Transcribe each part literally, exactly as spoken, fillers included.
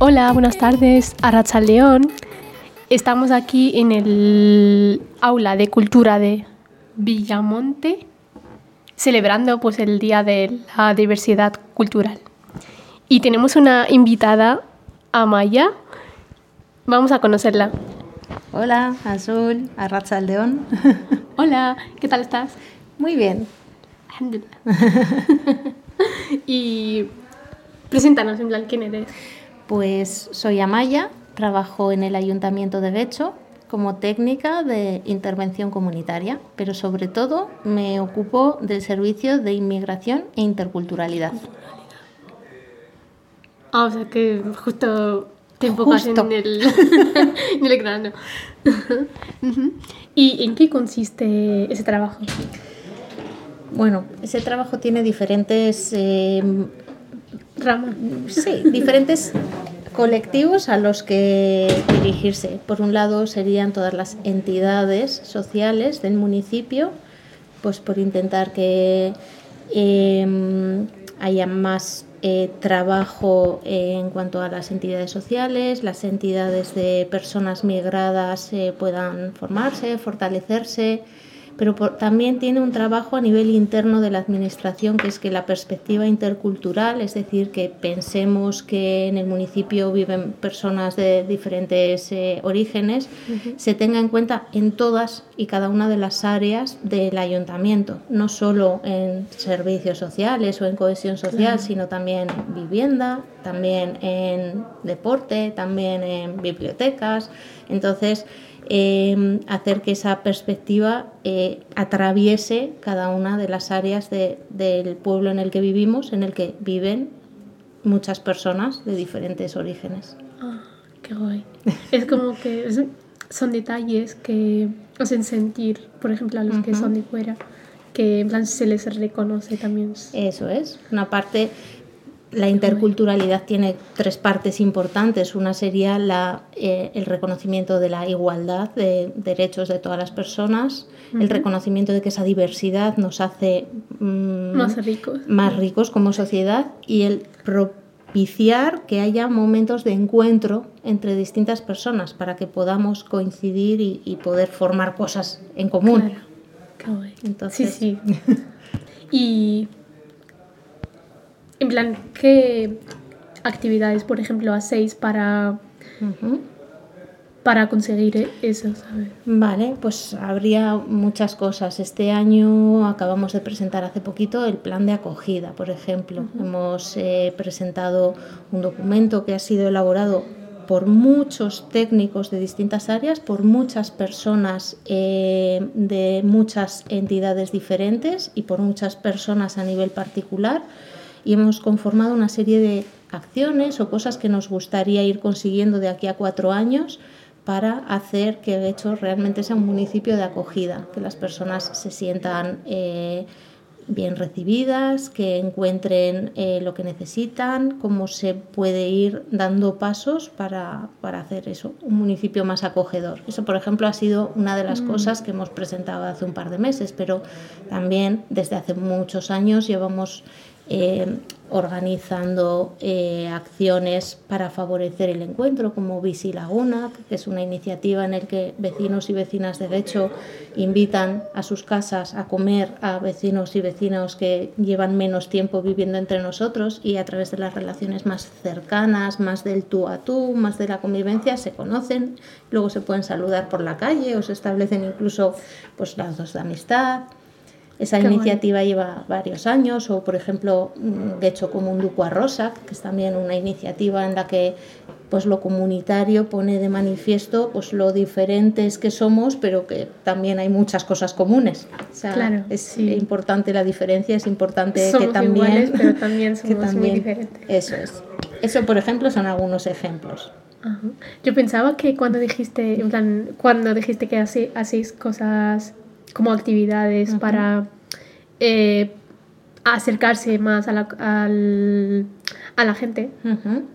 Hola, buenas tardes, Arratsaldeon. Estamos aquí en el aula de cultura de Villamonte, celebrando pues el Día de la Diversidad Cultural. Y tenemos una invitada, Amaya. Vamos a conocerla. Hola, Azul, Arratsaldeon. Hola, ¿qué tal estás? Muy bien. Y preséntanos, en plan, ¿quién eres? Pues soy Amaya, trabajo en el Ayuntamiento de Getxo como técnica de intervención comunitaria, pero sobre todo me ocupo del servicio de inmigración e interculturalidad. Ah, o sea que justo te enfocas Justo. en el, en el grano. ¿Y en qué consiste ese trabajo? Bueno, ese trabajo tiene diferentes eh, Rama. Sí, diferentes colectivos a los que dirigirse. Por un lado serían todas las entidades sociales del municipio, pues por intentar que eh, haya más eh, trabajo eh, en cuanto a las entidades sociales, las entidades de personas migradas eh, puedan formarse, fortalecerse, pero por, también tiene un trabajo a nivel interno de la administración, que es que la perspectiva intercultural, es decir, que pensemos que en el municipio viven personas de diferentes eh, orígenes, uh-huh. se tenga en cuenta en todas y cada una de las áreas del ayuntamiento, no solo en servicios sociales o en cohesión social, claro. sino también en vivienda, también en deporte, también en bibliotecas. Entonces, Eh, hacer que esa perspectiva eh, atraviese cada una de las áreas de, del pueblo en el que vivimos, en el que viven muchas personas de diferentes orígenes. Ah, qué guay. Es como que es, son detalles que hacen sentir, por ejemplo, a los uh-huh. que son de fuera, que en plan se les reconoce también. Eso es, una parte. La interculturalidad tiene tres partes importantes. Una sería la, eh, el reconocimiento de la igualdad de derechos de todas las personas, uh-huh. el reconocimiento de que esa diversidad nos hace mmm, más ricos. más ricos como sociedad, y el propiciar que haya momentos de encuentro entre distintas personas para que podamos coincidir y, y poder formar cosas en común. Claro. Qué guay. Entonces, sí, sí. y... En plan, ¿qué actividades, por ejemplo, hacéis para, uh-huh. para conseguir eso, ¿sabes? Vale, pues habría muchas cosas. Este año acabamos de presentar hace poquito el plan de acogida, por ejemplo. Uh-huh. Hemos eh, presentado un documento que ha sido elaborado por muchos técnicos de distintas áreas, por muchas personas eh, de muchas entidades diferentes y por muchas personas a nivel particular. Y hemos conformado una serie de acciones o cosas que nos gustaría ir consiguiendo de aquí a cuatro años para hacer que Getxo realmente sea un municipio de acogida, que las personas se sientan eh, bien recibidas, que encuentren eh, lo que necesitan, cómo se puede ir dando pasos para, para hacer eso, un municipio más acogedor. Eso, por ejemplo, ha sido una de las mm. cosas que hemos presentado hace un par de meses, pero también desde hace muchos años llevamos Eh, organizando eh, acciones para favorecer el encuentro, como Bici Laguna, que es una iniciativa en la que vecinos y vecinas de Getxo invitan a sus casas a comer a vecinos y vecinos que llevan menos tiempo viviendo entre nosotros, y a través de las relaciones más cercanas, más del tú a tú, más de la convivencia, se conocen, luego se pueden saludar por la calle o se establecen incluso pues, lazos de amistad. Esa Qué iniciativa bueno. lleva varios años, o por ejemplo Getxo Komunduko Arrosak, que es también una iniciativa en la que pues lo comunitario pone de manifiesto pues lo diferentes que somos, pero que también hay muchas cosas comunes. O sea, claro, es sí. importante la diferencia, es importante somos que también iguales, pero también somos también, muy diferentes. Eso es. Eso, por ejemplo, son algunos ejemplos. Ajá. Yo pensaba que cuando dijiste, en plan, cuando dijiste que hacéis cosas como actividades uh-huh. para eh, acercarse más a la, al, a la gente, uh-huh.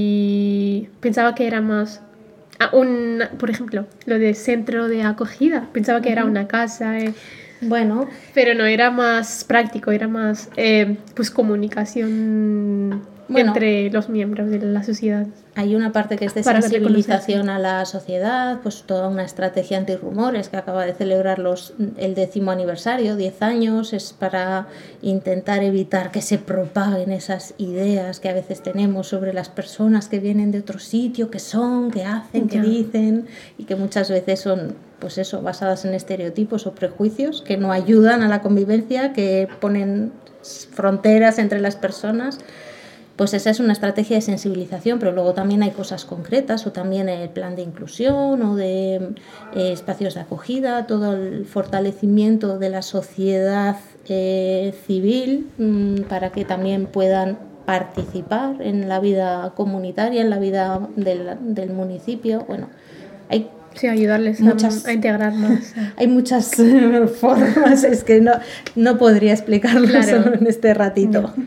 y pensaba que era más un, por ejemplo, lo de centro de acogida, pensaba que uh-huh. era una casa, eh, bueno, pero no, era más práctico, era más eh, pues comunicación Bueno, entre los miembros de la sociedad. Hay una parte que es de Para sensibilización a la sociedad, pues toda una estrategia antirrumores que acaba de celebrar los, el décimo aniversario, diez años, es para intentar evitar que se propaguen esas ideas que a veces tenemos sobre las personas que vienen de otro sitio, que son, que hacen, que Ya. dicen, y que muchas veces son, pues eso, basadas en estereotipos o prejuicios que no ayudan a la convivencia, que ponen fronteras entre las personas. Pues esa es una estrategia de sensibilización, pero luego también hay cosas concretas, o también el plan de inclusión o de eh, espacios de acogida, todo el fortalecimiento de la sociedad eh, civil mmm, para que también puedan participar en la vida comunitaria, en la vida del, del municipio. Bueno, hay Sí, ayudarles muchas, a, a integrar más. Hay muchas formas, es que no, no podría explicarlo Claro. solo en este ratito. No.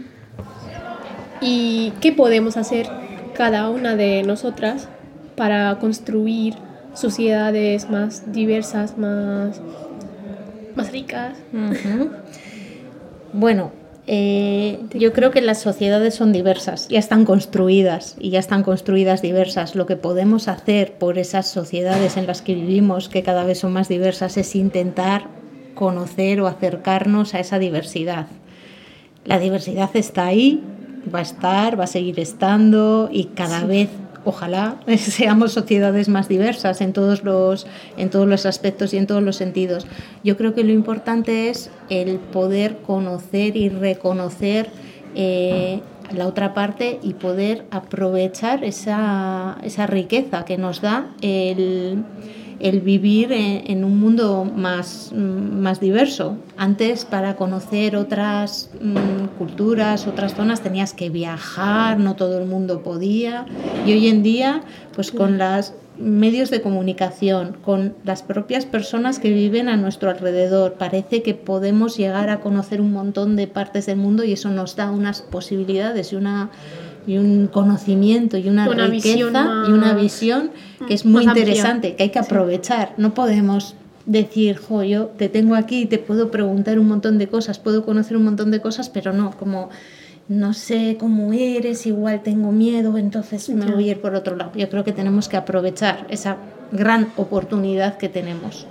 ¿Y qué podemos hacer cada una de nosotras para construir sociedades más diversas, más, más ricas? Uh-huh. Bueno, eh, yo creo que las sociedades son diversas, ya están construidas y ya están construidas diversas. Lo que podemos hacer por esas sociedades en las que vivimos, que cada vez son más diversas, es intentar conocer o acercarnos a esa diversidad. La diversidad está ahí, va a estar, va a seguir estando, y cada sí. vez, ojalá, seamos sociedades más diversas en todos los, en todos los aspectos y en todos los sentidos. Yo creo que lo importante es el poder conocer y reconocer eh, la otra parte y poder aprovechar esa, esa riqueza que nos da el... el vivir en, en un mundo más, más diverso. Antes, para conocer otras mmm, culturas, otras zonas, tenías que viajar, no todo el mundo podía. Y hoy en día, pues con los medios de comunicación, con las propias personas que viven a nuestro alrededor, parece que podemos llegar a conocer un montón de partes del mundo, y eso nos da unas posibilidades y una... y un conocimiento y una, una riqueza más... y una visión que es muy interesante, amplia. Que hay que aprovechar. Sí. No podemos decir, jo, yo te tengo aquí y te puedo preguntar un montón de cosas, puedo conocer un montón de cosas, pero no, como no sé cómo eres, igual tengo miedo, entonces me voy a ir por otro lado. Yo creo que tenemos que aprovechar esa gran oportunidad que tenemos.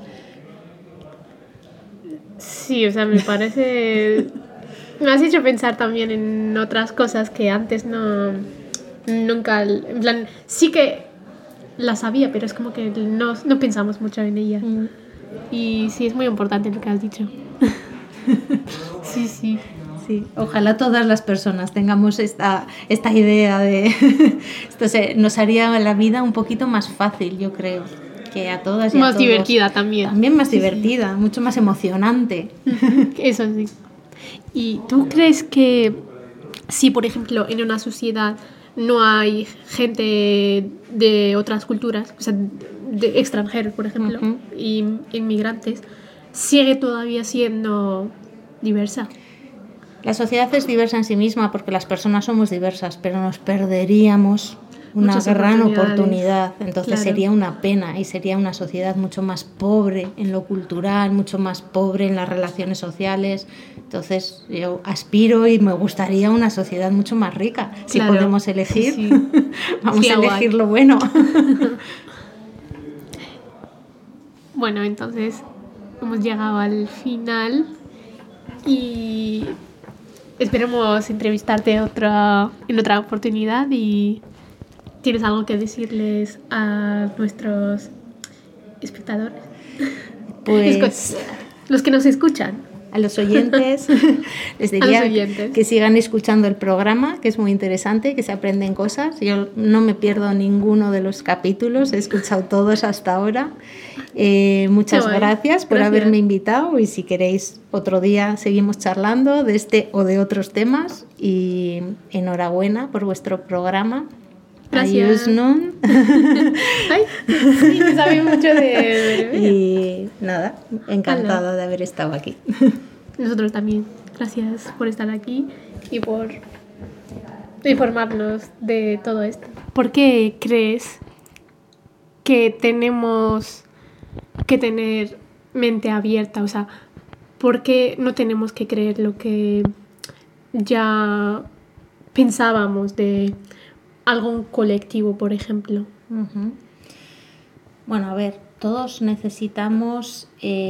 Sí, o sea, me parece... Me has hecho pensar también en otras cosas que antes no... Nunca... En plan, sí que las sabía, pero es como que no, no pensamos mucho en ellas. Mm. Y sí, es muy importante lo que has dicho. Sí, sí. Sí, ojalá todas las personas tengamos esta, esta idea de... Esto se, nos haría la vida un poquito más fácil, yo creo. Que a todas y más a todos. Divertida también. También más sí, divertida, sí. Mucho más emocionante. Eso sí. ¿Y tú crees que si, por ejemplo, en una sociedad no hay gente de otras culturas, o sea, de extranjeros, por ejemplo, uh-huh. y inmigrantes, sigue todavía siendo diversa? La sociedad es diversa en sí misma porque las personas somos diversas, pero nos perderíamos una Muchas gran oportunidad. Entonces claro. Sería una pena, y sería una sociedad mucho más pobre en lo cultural, mucho más pobre en las relaciones sociales. Entonces yo aspiro y me gustaría una sociedad mucho más rica. Claro. Si podemos elegir, sí, sí. Vamos sí, a elegir lo bueno. Bueno, entonces hemos llegado al final y esperemos entrevistarte otra, en otra oportunidad. Y ¿tienes algo que decirles a nuestros espectadores? Pues los que nos escuchan. A los oyentes les diría oyentes. que sigan escuchando el programa, que es muy interesante, que se aprenden cosas. Yo no me pierdo ninguno de los capítulos, he escuchado todos hasta ahora. Eh, muchas gracias por gracias. haberme invitado, y si queréis otro día seguimos charlando de este o de otros temas, y enhorabuena por vuestro programa. Gracias. Ayusnun. Ay, sí, sabe mucho de... Y nada, encantada Hola. de haber estado aquí. Nosotros también. Gracias por estar aquí y por informarnos de todo esto. ¿Por qué crees que tenemos que tener mente abierta? O sea, ¿por qué no tenemos que creer lo que ya pensábamos de algún colectivo, por ejemplo. Uh-huh. Bueno, a ver, todos necesitamos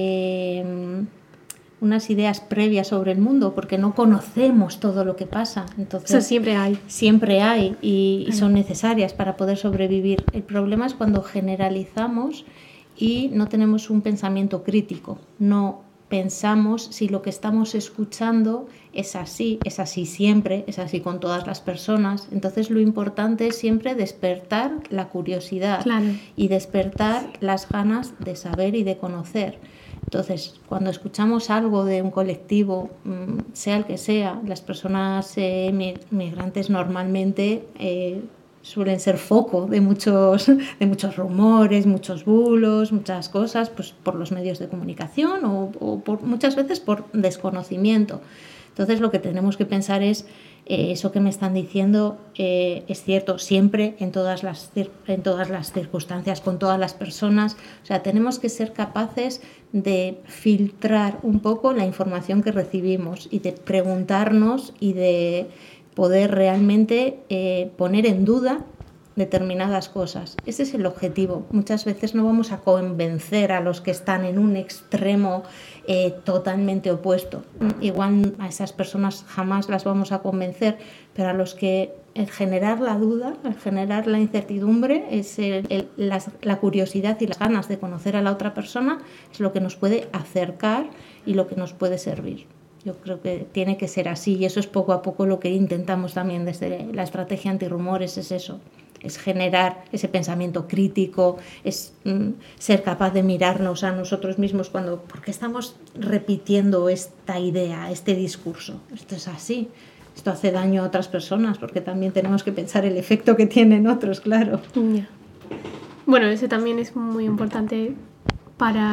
eh, unas ideas previas sobre el mundo porque no conocemos todo lo que pasa. Entonces, O sea, siempre hay. Siempre hay y, y son necesarias para poder sobrevivir. El problema es cuando generalizamos y no tenemos un pensamiento crítico. No pensamos si lo que estamos escuchando es así, es así siempre, es así con todas las personas. Entonces lo importante es siempre despertar la curiosidad, claro, y despertar las ganas de saber y de conocer. Entonces, cuando escuchamos algo de un colectivo, sea el que sea, las personas eh, migrantes normalmente eh, suelen ser foco de muchos, de muchos rumores, muchos bulos, muchas cosas, pues por los medios de comunicación o, o por, muchas veces por desconocimiento. Entonces lo que tenemos que pensar es, eh, eso que me están diciendo eh, es cierto siempre, en todas, las, en todas las circunstancias, con todas las personas. O sea, tenemos que ser capaces de filtrar un poco la información que recibimos y de preguntarnos y de poder realmente eh, poner en duda determinadas cosas. Ese es el objetivo. Muchas veces no vamos a convencer a los que están en un extremo eh, totalmente opuesto. Igual a esas personas jamás las vamos a convencer, pero a los que el generar la duda, el generar la incertidumbre, es el, el, la, la curiosidad y las ganas de conocer a la otra persona es lo que nos puede acercar y lo que nos puede servir. Yo creo que tiene que ser así y eso es poco a poco lo que intentamos también desde la estrategia antirrumores, es eso, es generar ese pensamiento crítico, es mm, ser capaz de mirarnos a nosotros mismos cuando, ¿por qué estamos repitiendo esta idea, este discurso? Esto es así, esto hace daño a otras personas porque también tenemos que pensar el efecto que tienen otros, claro. Yeah. Bueno, ese también es muy importante para,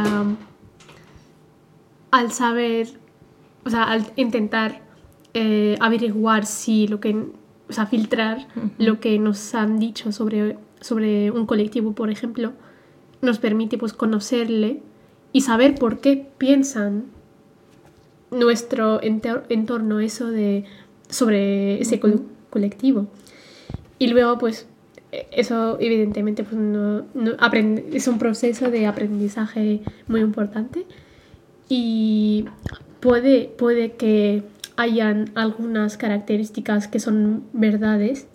al saber, o sea, al intentar eh, averiguar si lo que, o sea, filtrar uh-huh. lo que nos han dicho sobre, sobre un colectivo, por ejemplo, nos permite pues conocerle y saber por qué piensan nuestro enter- entorno eso de sobre ese uh-huh. colectivo. Y luego pues eso evidentemente pues, no, no aprend- es un proceso de aprendizaje muy importante y puede, puede que hayan algunas características que son verdades,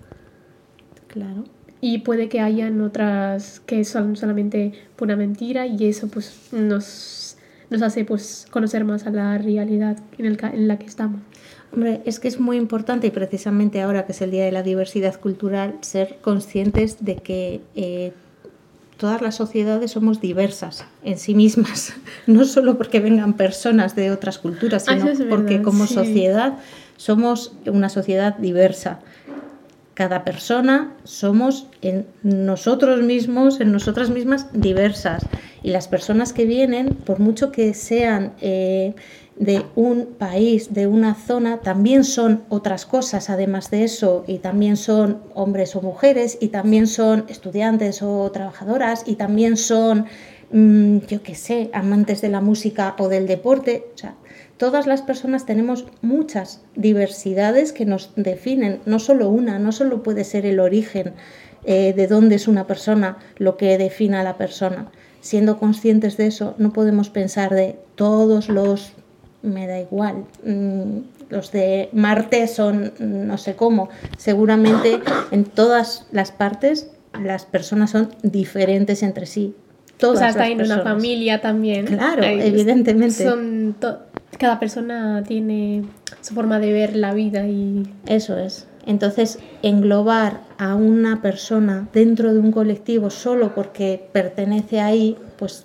claro, y puede que hayan otras que son solamente pura mentira y eso pues nos, nos hace pues conocer más a la realidad en, el, en la que estamos. Hombre, es que es muy importante y precisamente ahora que es el Día de la Diversidad Cultural ser conscientes de que eh, todas las sociedades somos diversas en sí mismas, no solo porque vengan personas de otras culturas, sino es porque verdad, como sí. sociedad somos una sociedad diversa. Cada persona somos en nosotros mismos, en nosotras mismas diversas. Y las personas que vienen, por mucho que sean eh, de un país, de una zona, también son otras cosas además de eso, y también son hombres o mujeres, y también son estudiantes o trabajadoras, y también son, mmm, yo qué sé, amantes de la música o del deporte. O sea, todas las personas tenemos muchas diversidades que nos definen, no solo una, no solo puede ser el origen eh, de dónde es una persona lo que define a la persona. Siendo conscientes de eso, no podemos pensar de todos los, me da igual, mmm, los de Marte son no sé cómo. Seguramente en todas las partes las personas son diferentes entre sí. Todas o sea, está las en personas. Una familia también. Claro, Hay, evidentemente. Son to- cada persona tiene su forma de ver la vida y... Eso es. Entonces, englobar a una persona dentro de un colectivo solo porque pertenece ahí, pues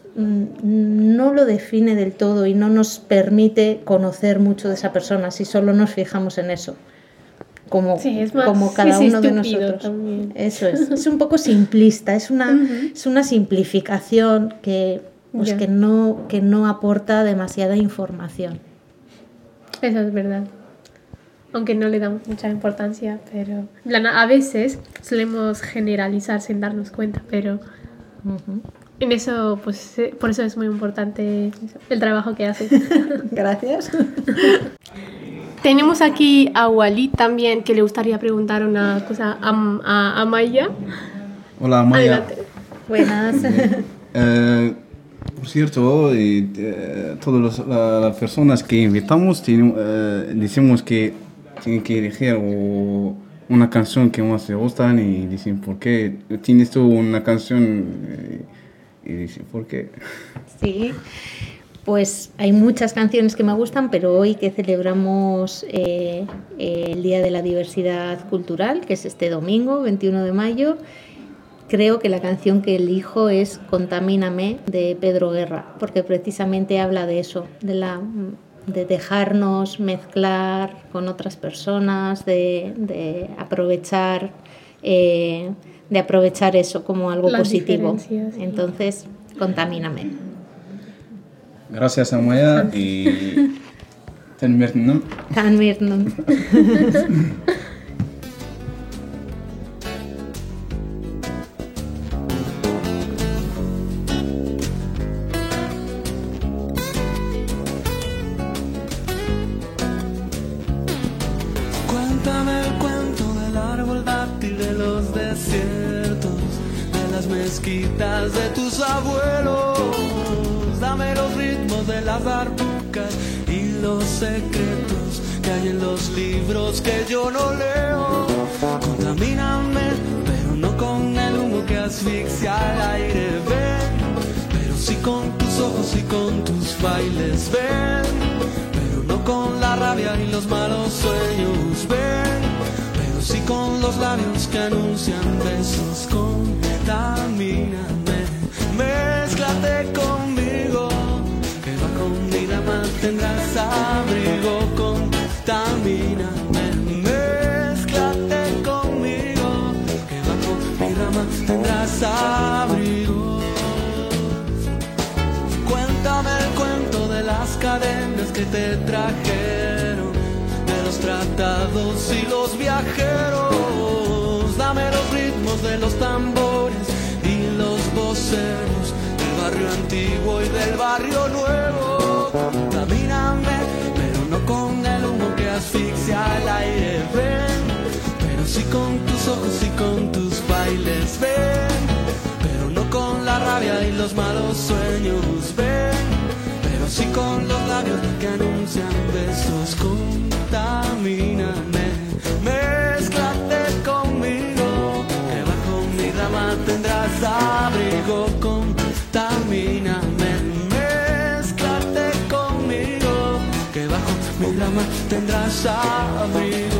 no lo define del todo y no nos permite conocer mucho de esa persona si solo nos fijamos en eso. Como, sí, es más, como cada es uno de nosotros. También. Eso es. Es un poco simplista, es una, uh-huh. es una simplificación que, pues, yeah. que, no, que no aporta demasiada información. Eso es verdad. Aunque no le damos mucha importancia, pero a veces solemos generalizar sin darnos cuenta, pero uh-huh. en eso, pues por eso es muy importante el trabajo que haces. Gracias. tenemos aquí a Walid también, que le gustaría preguntar una cosa a, a, a Maya. Hola, Maya. Adelante. Buenas. Eh, por cierto, eh, eh, todas las, las personas que invitamos tienen, eh, decimos que tienen que elegir o, una canción que más les gustan y dicen por qué. ¿Tienes tú una canción? Eh, y dicen por qué. Sí. Pues hay muchas canciones que me gustan, pero hoy que celebramos eh, el Día de la Diversidad Cultural, que es este domingo, veintiuno de mayo, creo que la canción que elijo es Contamíname, de Pedro Guerra, porque precisamente habla de eso, de, la, de dejarnos mezclar con otras personas, de, de aprovechar, eh, de aprovechar eso como algo Las positivo. Sí. Entonces, Contamíname. Gracias, Amaya, y Tanmirnum. Tanmirnum. Cuéntame el cuento del árbol dátil de los desiertos, de las mezquitas de tus abuelos. Dame los ritmos de las darbucas y los secretos que hay en los libros que yo no leo. Contamíname, pero no con el humo que asfixia el aire, ven. Pero sí con tus ojos y con tus bailes, ven. Pero no con la rabia y los malos sueños, ven. Pero sí con los labios que anuncian besos. Contamíname, mézclate conmigo, que bajo mi rama tendrás abrigo. Contamíname, mézclate conmigo, que bajo mi rama tendrás abrigo. Cuéntame el cuento de las cadenas que te trajeron, de los tratados y los viajeros. Dame los ritmos de los tambores y los voceros del barrio antiguo y del barrio nuevo. Contamíname, pero no con el humo que asfixia el aire, ven. Pero sí con tus ojos y con tus bailes, ven. Pero no con la rabia y los malos sueños, ven. Pero sí con los labios que anuncian besos. Contamíname, mézclate conmigo, que bajo mi rama tendrás abrigo. Contamíname, mézclate conmigo, que bajo mi rama tendrás abrigo.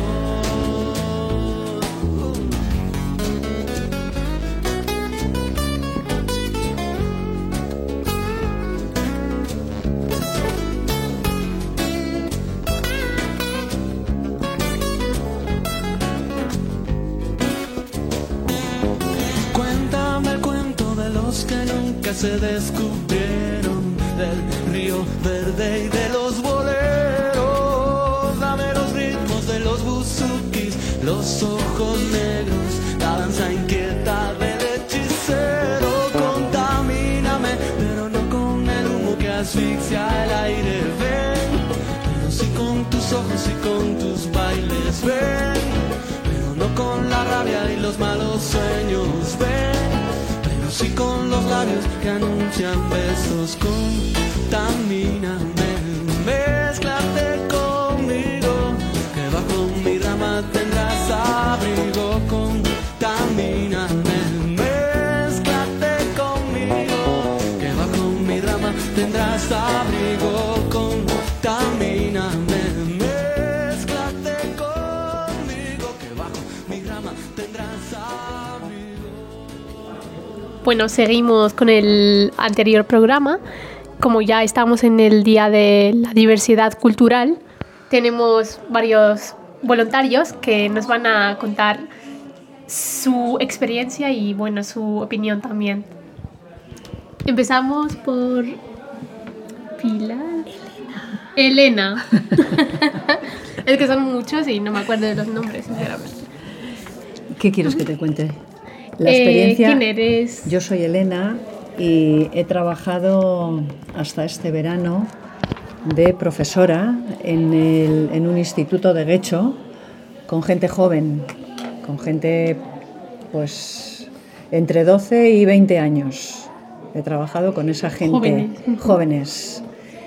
Que nunca se descubrieron, del río verde y de los boleros. Dame los ritmos de los buzukis, los ojos negros, la danza inquieta del hechicero. Contamíname, pero no con el humo que asfixia el aire, ven. Pero sí con tus ojos y con tus bailes, ven. Pero no con la rabia y los malos sueños, ven. Sí con los labios que anuncian besos. Contamíname, mézclate conmigo, que bajo mi rama tendrás abrigo. Contamíname, mézclate conmigo, que bajo mi rama tendrás abrigo. Contamíname, mézclate conmigo, que bajo mi rama tendrás abrigo. Bueno, seguimos con el anterior programa. Como ya estamos en el Día de la Diversidad Cultural, tenemos varios voluntarios que nos van a contar su experiencia y, bueno, su opinión también. Empezamos por Pilar. Elena. Elena. Es que son muchos y no me acuerdo de los nombres, sinceramente. ¿Qué quieres que te cuente? La experiencia. Eh, ¿Quién eres? Yo soy Elena y he trabajado hasta este verano de profesora en, el, en un instituto de Guecho con gente joven, con gente pues entre doce y veinte años. He trabajado con esa gente, Jóvenes. jóvenes.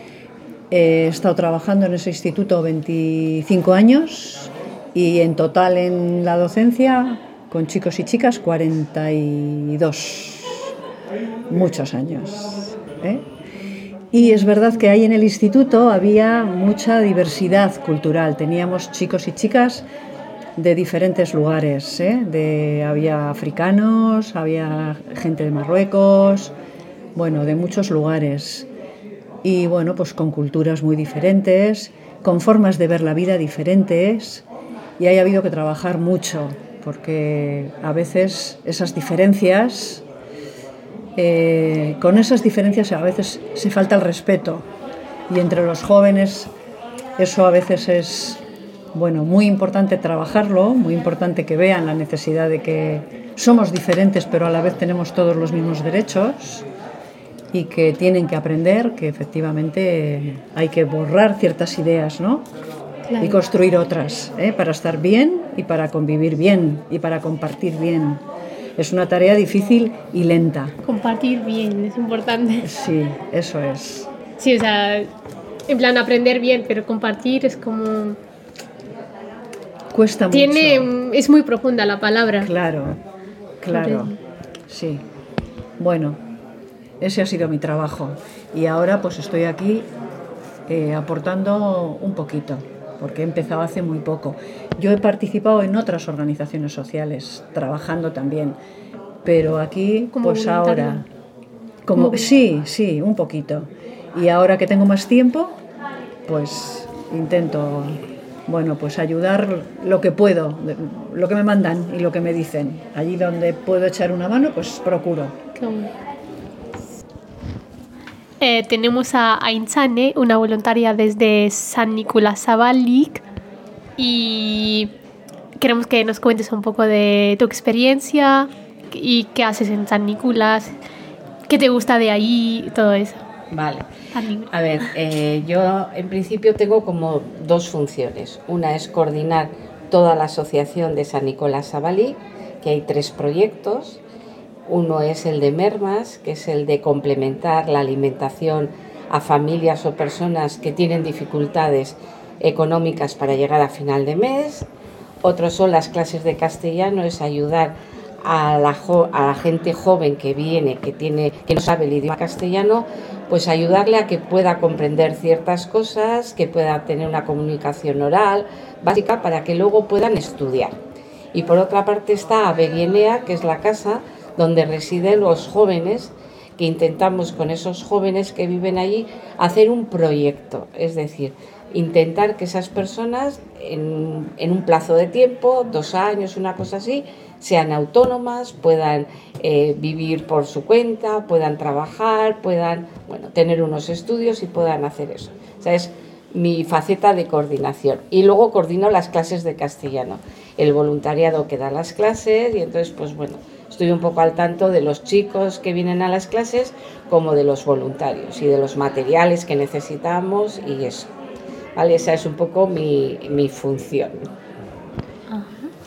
He estado trabajando en ese instituto veinticinco años y en total en la docencia con chicos y chicas cuarenta y dos. Muchos años, ¿eh? Y es verdad que ahí en el instituto había mucha diversidad cultural. Teníamos chicos y chicas de diferentes lugares, ¿eh? De, había africanos, había gente de Marruecos, bueno, de muchos lugares. Y bueno, pues con culturas muy diferentes, con formas de ver la vida diferentes. Y ahí ha habido que trabajar mucho, porque a veces esas diferencias... Eh, con esas diferencias a veces se falta el respeto y entre los jóvenes eso a veces es bueno, muy importante trabajarlo, muy importante que vean la necesidad de que somos diferentes pero a la vez tenemos todos los mismos derechos y que tienen que aprender que efectivamente hay que borrar ciertas ideas, ¿no? Claro. Y construir otras, ¿eh? Para estar bien y para convivir bien y para compartir bien. Es una tarea difícil y lenta. Compartir bien, es importante. Sí, eso es. Sí, o sea, en plan aprender bien, pero compartir es como... Cuesta Tiene, mucho. Es muy profunda la palabra. Claro, claro, sí. Bueno, ese ha sido mi trabajo. Y ahora pues estoy aquí eh, aportando un poquito, porque he empezado hace muy poco. Yo he participado en otras organizaciones sociales, trabajando también, pero aquí, como pues ahora, como, como sí, sí, un poquito. Y ahora que tengo más tiempo, pues intento, bueno, pues ayudar lo que puedo, lo que me mandan y lo que me dicen. Allí donde puedo echar una mano, pues procuro. Bueno. Eh, tenemos a Aintzane, una voluntaria desde San Nicolás Zabalik, y queremos que nos cuentes un poco de tu experiencia y qué haces en San Nicolás, qué te gusta de ahí, todo eso. Vale. A ver, eh, yo en principio tengo como dos funciones. Una es coordinar toda la asociación de San Nicolás Zabalik, que hay tres proyectos. Uno es el de Mermas, que es el de complementar la alimentación a familias o personas que tienen dificultades económicas para llegar a final de mes. Otros son las clases de castellano, es ayudar a la, jo- a la gente joven que viene, que, tiene, que no sabe el idioma castellano, pues ayudarle a que pueda comprender ciertas cosas, que pueda tener una comunicación oral básica para que luego puedan estudiar. Y por otra parte está Aberienea, que es la casa donde residen los jóvenes, que intentamos con esos jóvenes que viven allí hacer un proyecto, es decir, intentar que esas personas en, en un plazo de tiempo, dos años, una cosa así, sean autónomas, puedan eh, vivir por su cuenta, puedan trabajar, puedan bueno, tener unos estudios y puedan hacer eso. O sea, es mi faceta de coordinación. Y luego coordino las clases de castellano, el voluntariado que da las clases, y entonces, pues bueno, estoy un poco al tanto de los chicos que vienen a las clases como de los voluntarios y de los materiales que necesitamos y eso. ¿Vale? Esa es un poco mi, mi función. Ajá.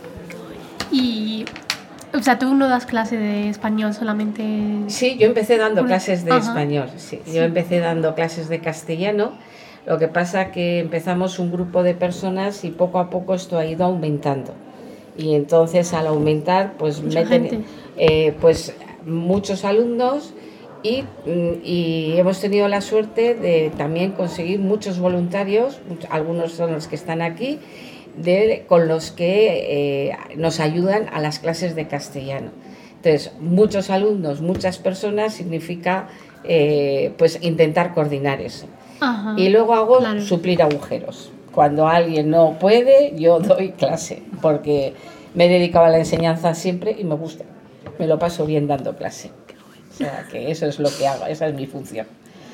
Y, o sea, tú no das clase de español solamente... Sí, yo empecé dando clases de Ajá. español, sí. Sí. Yo empecé dando clases de castellano, lo que pasa que empezamos un grupo de personas y poco a poco esto ha ido aumentando. Y entonces al aumentar, pues Mucha meten gente. eh, pues muchos alumnos y, y hemos tenido la suerte de también conseguir muchos voluntarios, muchos, algunos son los que están aquí, de, con los que eh, nos ayudan a las clases de castellano. Entonces, muchos alumnos, muchas personas significa eh, pues intentar coordinar eso. Ajá. Y luego hago Claro. suplir agujeros. Cuando alguien no puede, yo doy clase, porque me he dedicado a la enseñanza siempre y me gusta. Me lo paso bien dando clase. O sea, que eso es lo que hago, esa es mi función.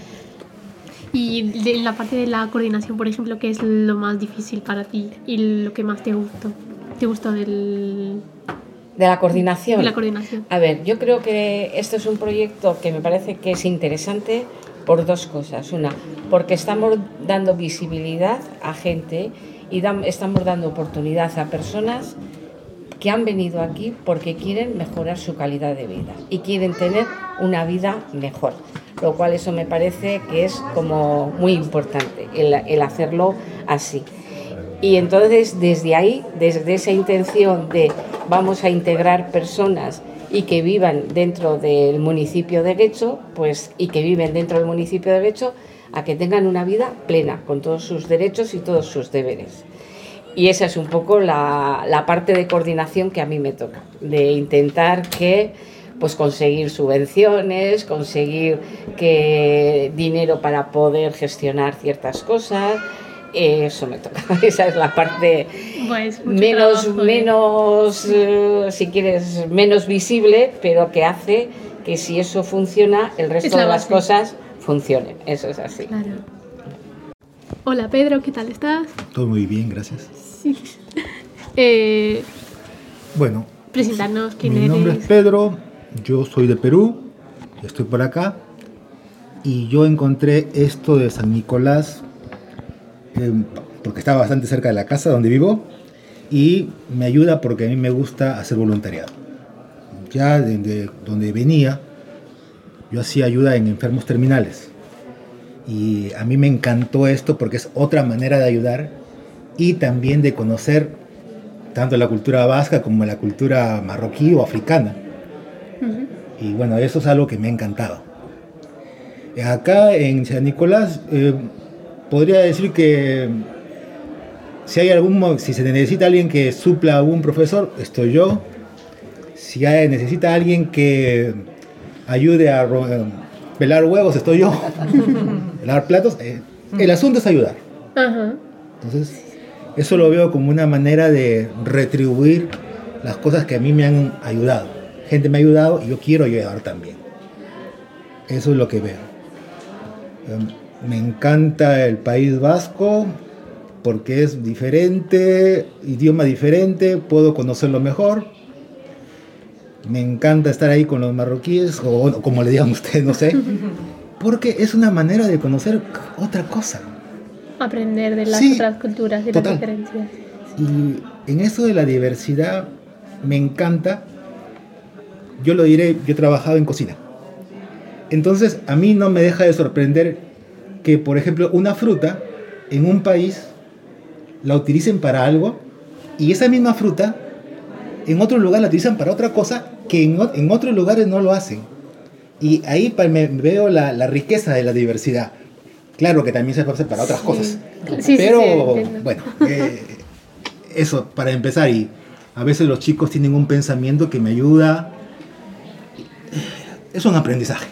Y de la parte de la coordinación, por ejemplo, ¿qué es lo más difícil para ti y lo que más te gustó? ¿Te gustó del, De la coordinación. de la coordinación? A ver, yo creo que esto es un proyecto que me parece que es interesante por dos cosas. Una, porque estamos dando visibilidad a gente y dam- estamos dando oportunidad a personas que han venido aquí porque quieren mejorar su calidad de vida y quieren tener una vida mejor, lo cual eso me parece que es como muy importante el, el hacerlo así. Y entonces desde ahí, desde esa intención de vamos a integrar personas y que vivan dentro del municipio de Getxo, pues y que viven dentro del municipio de Getxo, a que tengan una vida plena con todos sus derechos y todos sus deberes. Y esa es un poco la, la parte de coordinación que a mí me toca, de intentar que, pues conseguir subvenciones, conseguir que dinero para poder gestionar ciertas cosas, eso me toca. Esa es la parte pues, menos, trabajo, menos eh, si quieres, menos visible, pero que hace que si eso funciona, el resto de las cosas funcionen. Eso es así. Claro. Hola Pedro, ¿qué tal estás? Todo muy bien, gracias. Sí. Eh, bueno, presentarnos quién mi eres. nombre es Pedro, yo soy de Perú, estoy por acá y yo encontré esto de San Nicolás eh, porque estaba bastante cerca de la casa donde vivo y me ayuda porque a mí me gusta hacer voluntariado. Ya desde donde venía, yo hacía ayuda en enfermos terminales. Y a mí me encantó esto porque es otra manera de ayudar y también de conocer tanto la cultura vasca como la cultura marroquí o africana. Uh-huh. Y bueno, eso es algo que me ha encantado. Acá en San Nicolás eh, podría decir que si hay algún, si se necesita alguien que supla a un profesor, estoy yo. Si hay, necesita alguien que ayude a eh, pelar huevos, estoy yo. Lavar platos, eh, el asunto es ayudar. Uh-huh. Entonces, eso lo veo como una manera de retribuir las cosas que a mí me han ayudado. Gente me ha ayudado y yo quiero ayudar también. Eso es lo que veo. Eh, me encanta el País Vasco porque es diferente, idioma diferente, puedo conocerlo mejor. Me encanta estar ahí con los marroquíes, o, o como le digan ustedes, no sé. Porque es una manera de conocer otra cosa. Aprender de las sí, otras culturas y total. Las diferencias. Y en eso de la diversidad me encanta. Yo lo diré, yo he trabajado en cocina. Entonces a mí no me deja de sorprender que, por ejemplo, una fruta en un país la utilicen para algo y esa misma fruta en otro lugar la utilizan para otra cosa que en, en otros lugares no lo hacen. Y ahí me veo la, la riqueza de la diversidad. Claro que también se puede hacer para otras sí. cosas. Sí, pero, sí, sí, bueno, eh, eso para empezar. Y a veces los chicos tienen un pensamiento que me ayuda. Es un aprendizaje.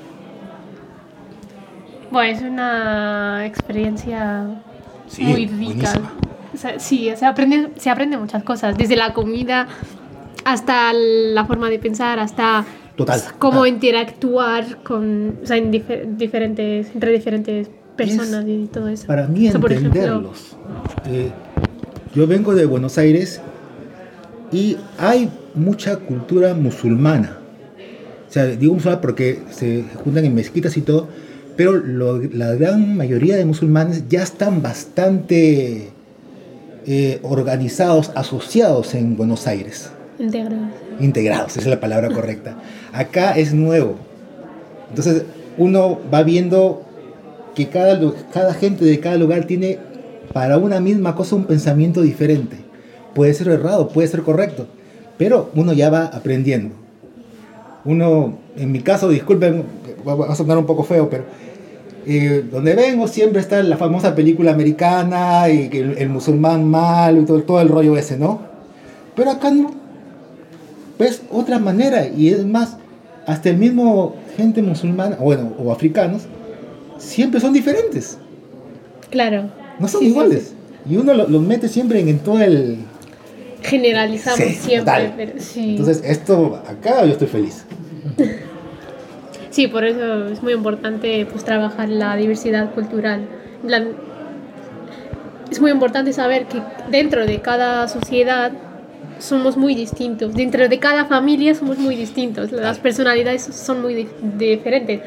Bueno, es una experiencia sí, muy rica. O sea, sí, se aprende, se aprende muchas cosas. Desde la comida hasta la forma de pensar, hasta... Total. Cómo total. interactuar con, o sea, en difer- diferentes, entre diferentes personas es, y todo eso. Para mí, o sea, entenderlos. Ejemplo, eh, yo vengo de Buenos Aires y hay mucha cultura musulmana. O sea, digo musulmana porque se juntan en mezquitas y todo, pero lo, la gran mayoría de musulmanes ya están bastante eh, organizados, asociados en Buenos Aires. Integrados. Integrados, esa es la palabra correcta. Acá es nuevo. Entonces uno va viendo que cada, cada gente de cada lugar tiene para una misma cosa un pensamiento diferente. Puede ser errado, puede ser correcto, pero uno ya va aprendiendo. Uno, en mi caso, disculpen, va a sonar un poco feo, pero eh, donde vengo siempre está la famosa película americana y que el, el musulmán malo y todo, todo el rollo ese, ¿no? Pero acá no. Ves otra manera, y es más, hasta el mismo gente musulmana, bueno, o africanos, siempre son diferentes. Claro. No son sí, iguales. Sí, sí. Y uno los lo mete siempre en, en todo el... Generalizamos sí, siempre. Pero, sí. Entonces, esto, acá yo estoy feliz. Sí, por eso es muy importante pues trabajar la diversidad cultural. La, es muy importante saber que dentro de cada sociedad somos muy distintos. Dentro de cada familia somos muy distintos. Las personalidades son muy di- diferentes.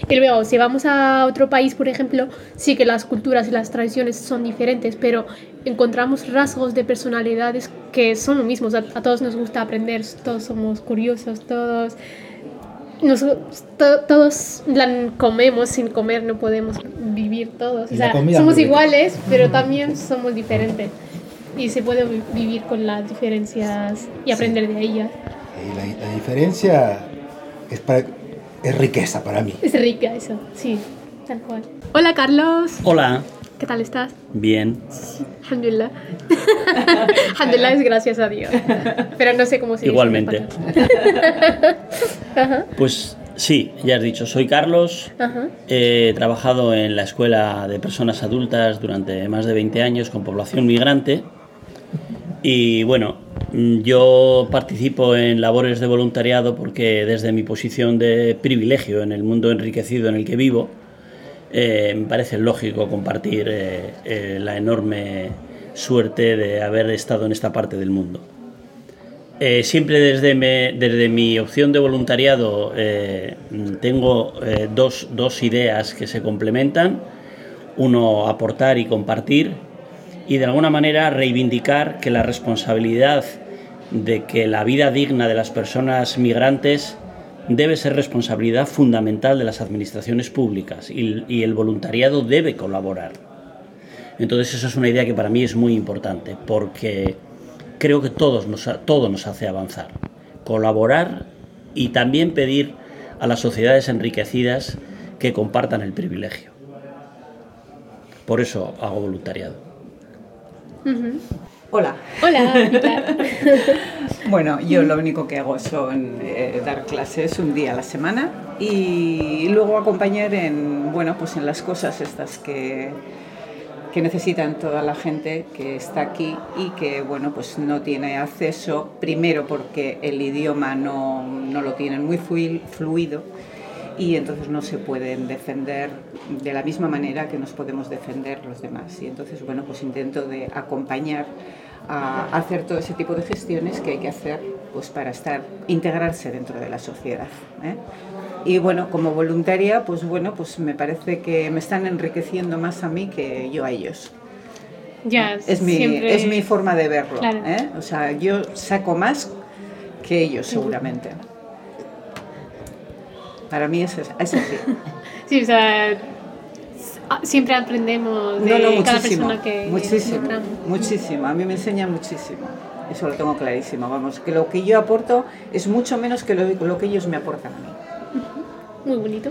Y luego, si vamos a otro país, por ejemplo, sí que las culturas y las tradiciones son diferentes, pero encontramos rasgos de personalidades que son los mismos. A, a todos nos gusta aprender, todos somos curiosos, todos... Nos, to, todos la, comemos, sin comer no podemos vivir todos. O sea, somos iguales, pero también somos diferentes. Y se puede vivir con las diferencias y aprender sí. de ellas. Y la, la diferencia es, para, es riqueza para mí. Es rica eso, sí, tal cual. Hola Carlos. Hola. ¿Qué tal estás? Bien. Sí, alhamdulillah. Alhamdulillah es gracias a Dios. Pero no sé cómo se dice. Igualmente. Pues sí, ya has dicho, soy Carlos. Ajá. He trabajado en la Escuela de Personas Adultas durante más de veinte años con población migrante. Y bueno, yo participo en labores de voluntariado porque desde mi posición de privilegio en el mundo enriquecido en el que vivo, Eh, me parece lógico compartir eh, eh, la enorme suerte de haber estado en esta parte del mundo. Eh, siempre desde, me, desde mi opción de voluntariado eh, tengo eh, dos, dos ideas que se complementan. Uno, aportar y compartir, y de alguna manera reivindicar que la responsabilidad de que la vida digna de las personas migrantes debe ser responsabilidad fundamental de las administraciones públicas y, y el voluntariado debe colaborar. Entonces esa es una idea que para mí es muy importante porque creo que todos nos, todo nos hace avanzar. Colaborar y también pedir a las sociedades enriquecidas que compartan el privilegio. Por eso hago voluntariado. Uh-huh. Hola. Hola, Pilar. Bueno, yo lo único que hago son eh, dar clases un día a la semana y luego acompañar en, bueno, pues en las cosas estas que, que necesitan toda la gente que está aquí y que, bueno, pues no tiene acceso, primero porque el idioma no, no lo tienen muy fluido y entonces no se pueden defender de la misma manera que nos podemos defender los demás. Y entonces, bueno, pues intento de acompañar a hacer todo ese tipo de gestiones que hay que hacer pues para estar, integrarse dentro de la sociedad, ¿eh? Y bueno, como voluntaria, pues bueno, pues me parece que me están enriqueciendo más a mí que yo a ellos. Ya, es mi, siempre... es mi forma de verlo, claro. ¿eh? O sea, yo saco más que ellos seguramente. Para mí es, es así. Sí, o sea, siempre aprendemos de no, no, cada persona que muchísimo, muchísimo. A mí me enseña muchísimo. Eso lo tengo clarísimo. Vamos, que lo que yo aporto es mucho menos que lo, lo que ellos me aportan a mí. Muy bonito.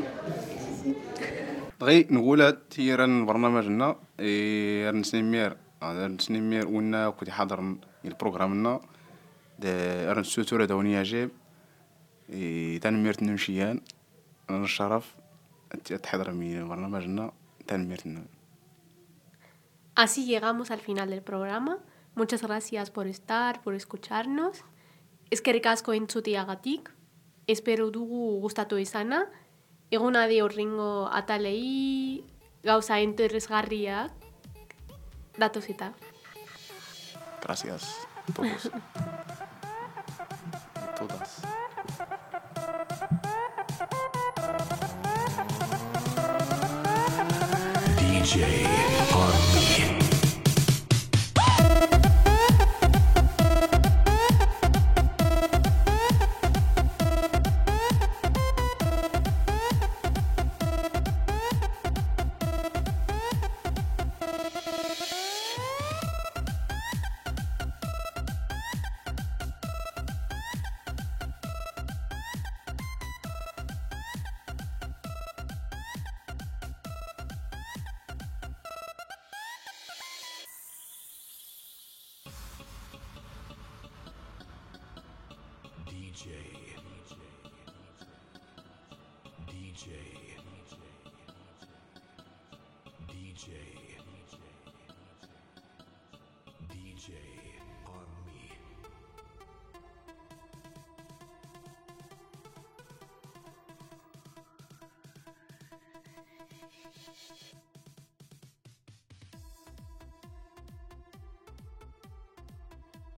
طيب نقولها تيران برنامجنا رنسنمير رنسنمير ونا كنت حاضر البروغرامنا ده رنسوتورة دونية جيب تنميرت نمشيان أنا الشرف تحضر من برنامجنا تنميرتنا. Así llegamos al final del programa. Muchas gracias por estar, por escucharnos. Eskerrik asko entzuteagatik. Espero dugu gustatu izana. Egun adi horrengo atalei gauza interesgarriak datozita. Gracias a todos. Todas. D J Army. D J, D J, D J, D J Army.